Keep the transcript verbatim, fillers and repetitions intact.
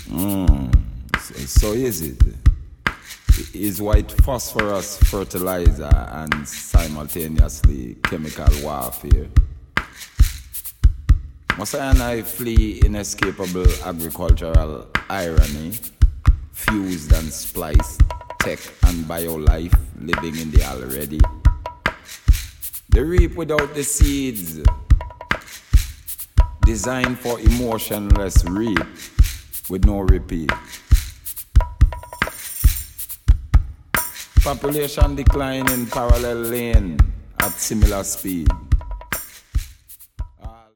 Mm. So, so is it? Is white phosphorus fertilizer and simultaneously chemical warfare? Must I and I flee inescapable agricultural irony, fused and spliced tech and biolife living in the already? They reap without the seeds, designed for emotionless reap with no repeat. Population decline in parallel lane at similar speed.